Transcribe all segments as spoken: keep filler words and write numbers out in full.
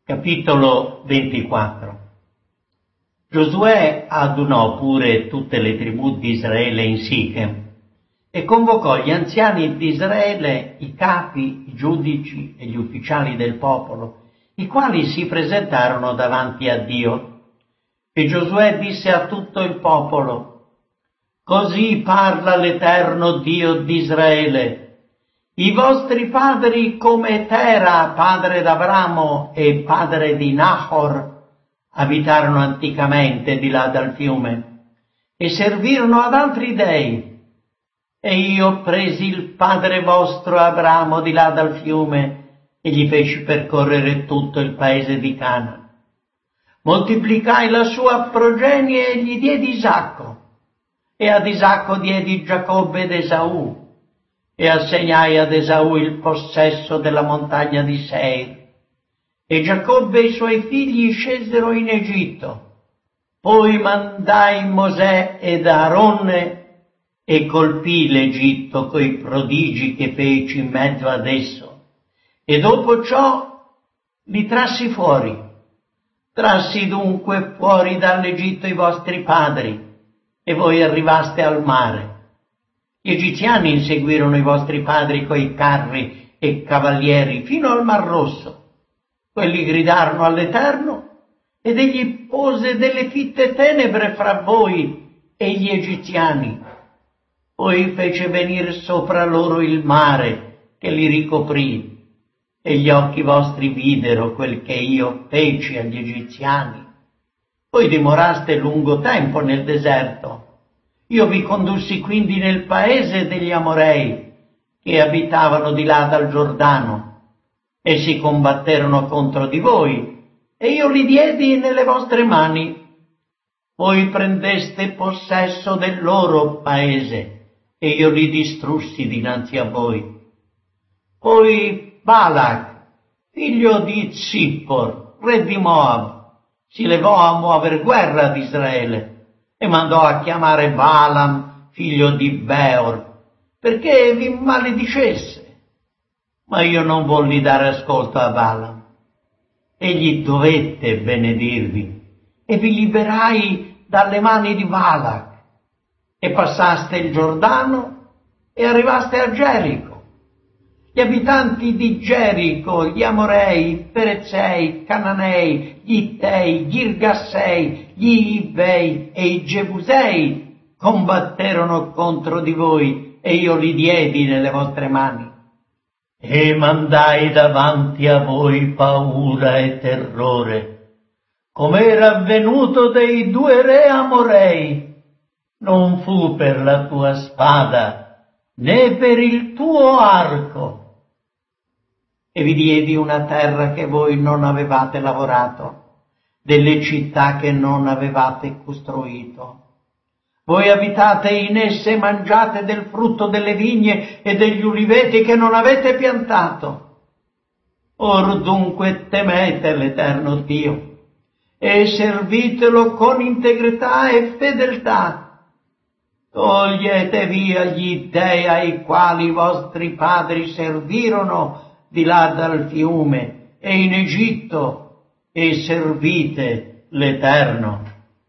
Capitolo ventiquattro. Giosuè adunò pure tutte le tribù di Israele in Sichem e convocò gli anziani di Israele, i capi, i giudici e gli ufficiali del popolo, i quali si presentarono davanti a Dio. E Giosuè disse a tutto il popolo: «Così parla l'Eterno Dio di Israele. I vostri padri, come Tera, padre d'Abramo e padre di Nahor, abitarono anticamente di là dal fiume e servirono ad altri dei. E io presi il padre vostro Abramo di là dal fiume e gli feci percorrere tutto il paese di Cana. Moltiplicai la sua progenie e gli diedi Isacco, e ad Isacco diedi Giacobbe ed Esaù, e assegnai ad Esaù il possesso della montagna di Seir. E Giacobbe e i suoi figli scesero in Egitto. Poi mandai Mosè ed Aaronne e colpì l'Egitto coi prodigi che feci in mezzo ad esso. E dopo ciò li trassi fuori. Trassi dunque fuori dall'Egitto i vostri padri, e voi arrivaste al mare. Gli egiziani inseguirono i vostri padri coi carri e cavalieri fino al Mar Rosso. Quelli gridarono all'Eterno, ed egli pose delle fitte tenebre fra voi e gli egiziani. Poi fece venire sopra loro il mare che li ricoprì, e gli occhi vostri videro quel che io feci agli egiziani. Voi dimoraste lungo tempo nel deserto. Io vi condussi quindi nel paese degli Amorei, che abitavano di là dal Giordano. Essi combatterono contro di voi, e io li diedi nelle vostre mani. Voi prendeste possesso del loro paese, e io li distrussi dinanzi a voi. Poi Balak, figlio di Zippor, re di Moab, si levò a muover guerra ad Israele, e mandò a chiamare Balaam, figlio di Beor, perché vi maledicesse. Ma io non volli dare ascolto a Balaam. Egli dovette benedirvi, e vi liberai dalle mani di Balak. E passaste il Giordano e arrivaste a Gerico. Gli abitanti di Gerico, gli Amorei, i Perezei, i Cananei, gli Ittei, gli Girgassei, gli Ivei e i Gebusei combatterono contro di voi, e io li diedi nelle vostre mani. E mandai davanti a voi paura e terrore, come era avvenuto dei due re Amorei. Non fu per la tua spada, né per il tuo arco. E vi diedi una terra che voi non avevate lavorato, delle città che non avevate costruito. Voi abitate in esse e mangiate del frutto delle vigne e degli uliveti che non avete piantato. Or dunque temete l'Eterno Dio e servitelo con integrità e fedeltà. Togliete via gli dei ai quali i vostri padri servirono di là dal fiume e in Egitto, e servite l'Eterno.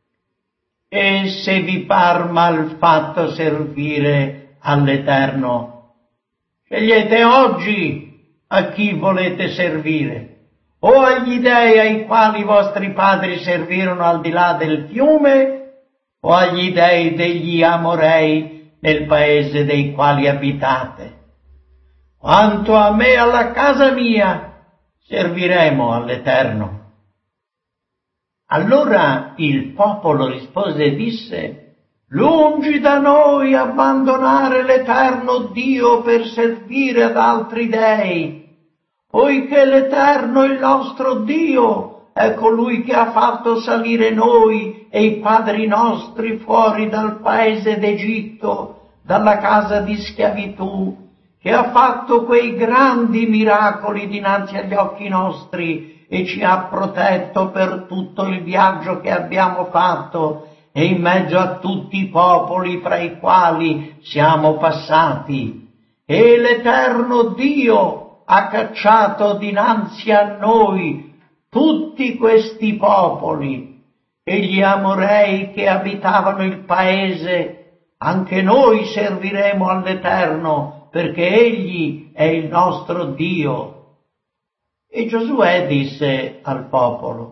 E se vi par mal fatto servire all'Eterno, scegliete oggi a chi volete servire, o agli dei ai quali i vostri padri servirono al di là del fiume, o agli dei degli Amorei nel paese dei quali abitate. Quanto a me e alla casa mia, serviremo all'Eterno. Allora il popolo rispose e disse: lungi da noi abbandonare l'Eterno Dio per servire ad altri dei, poiché l'Eterno, il nostro Dio, è colui che ha fatto salire noi e i padri nostri fuori dal paese d'Egitto, dalla casa di schiavitù, che ha fatto quei grandi miracoli dinanzi agli occhi nostri e ci ha protetto per tutto il viaggio che abbiamo fatto e in mezzo a tutti i popoli fra i quali siamo passati. E l'Eterno Dio ha cacciato dinanzi a noi tutti questi popoli e gli Amorei che abitavano il paese, anche noi serviremo all'Eterno, perché Egli è il nostro Dio. E Giosuè disse al popolo: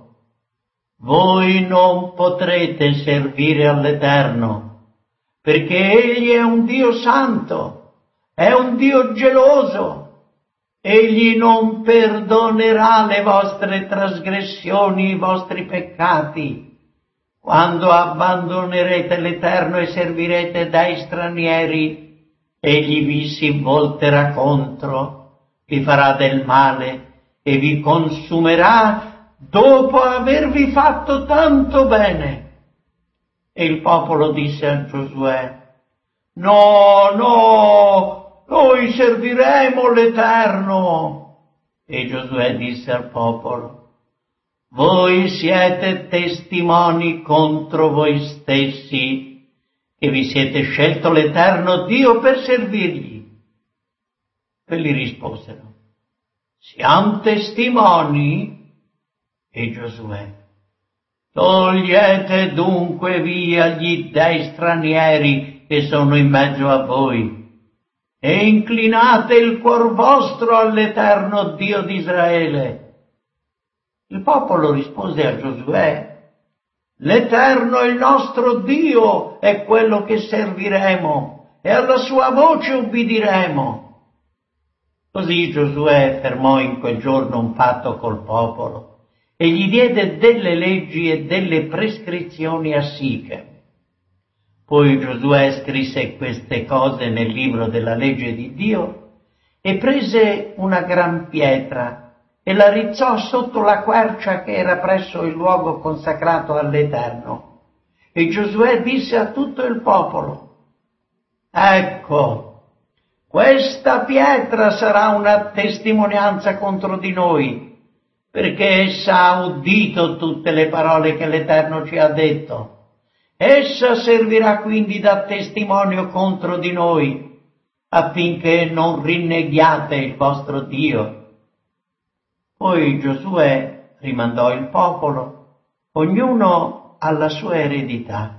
voi non potrete servire all'Eterno, perché Egli è un Dio santo, è un Dio geloso. Egli non perdonerà le vostre trasgressioni, i vostri peccati. Quando abbandonerete l'Eterno e servirete dai stranieri, Egli vi si volterà contro, vi farà del male e vi consumerà dopo avervi fatto tanto bene. E il popolo disse a Giosuè: no, no, noi serviremo l'Eterno. E Giosuè disse al popolo: voi siete testimoni contro voi stessi che vi siete scelto l'Eterno Dio per servirgli. Quelli risposero: siamo testimoni? E Giosuè: togliete dunque via gli dei stranieri che sono in mezzo a voi e inclinate il cuor vostro all'Eterno Dio di Israele. Il popolo rispose a Giosuè: l'Eterno il nostro Dio è quello che serviremo e alla sua voce ubbidiremo. Così Giosuè fermò in quel giorno un patto col popolo e gli diede delle leggi e delle prescrizioni a Sichem. Poi Giosuè scrisse queste cose nel libro della legge di Dio e prese una gran pietra e la rizzò sotto la quercia che era presso il luogo consacrato all'Eterno. E Giosuè disse a tutto il popolo: ecco, questa pietra sarà una testimonianza contro di noi, perché essa ha udito tutte le parole che l'Eterno ci ha detto. Essa servirà quindi da testimonio contro di noi, affinché non rinneghiate il vostro Dio. Poi Giosuè rimandò il popolo, ognuno alla sua eredità.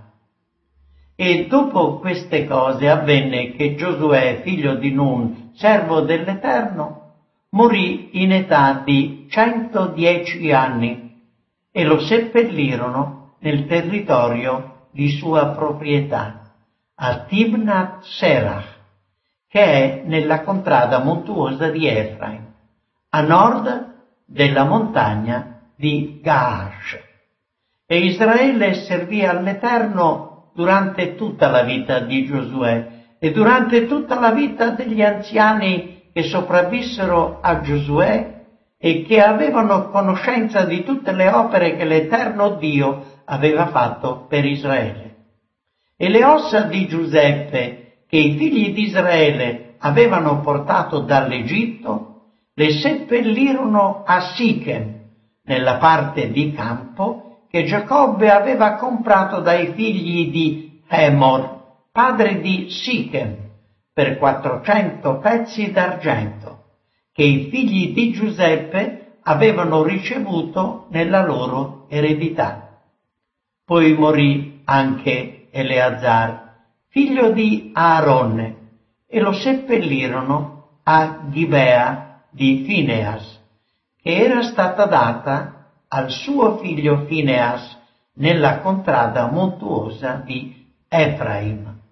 E dopo queste cose avvenne che Giosuè, figlio di Nun, servo dell'Eterno, morì in età di centodieci anni e lo seppellirono nel territorio di sua proprietà, a Timnat Serach, che è nella contrada montuosa di Efraim, a nord della montagna di Gaash. E Israele servì all'Eterno durante tutta la vita di Giosuè e durante tutta la vita degli anziani che sopravvissero a Giosuè e che avevano conoscenza di tutte le opere che l'Eterno Dio aveva fatto per Israele. E le ossa di Giuseppe che i figli di Israele avevano portato dall'Egitto le seppellirono a Sichem, nella parte di campo che Giacobbe aveva comprato dai figli di Hemor, padre di Sichem, per quattrocento pezzi d'argento, che i figli di Giuseppe avevano ricevuto nella loro eredità. Poi morì anche Eleazar, figlio di Aaronne, e lo seppellirono a Gibea di Fineas, che era stata data al suo figlio Fineas nella contrada montuosa di Efraim.